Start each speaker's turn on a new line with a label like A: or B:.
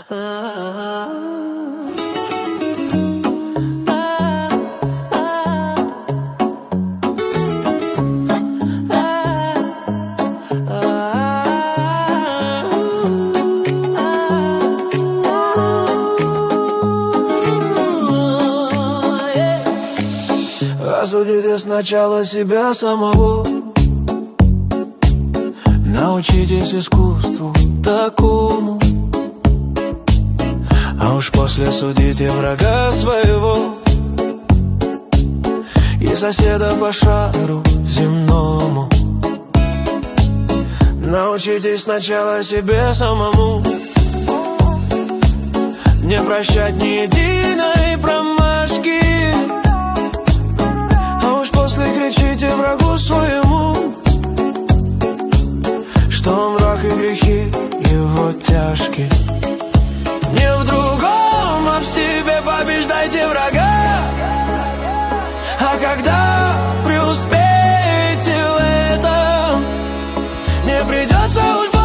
A: Осудите сначала себя самого, научитесь искусству такому, а уж после судите врага своего и соседа по шару земному. Научитесь сначала себе самому не прощать ни единой промашки, а уж после кричите врагу своему, что он враг и грехи его тяжкие. Не в другом, а в себе побеждайте врага. А когда преуспеете в этом, не придется уж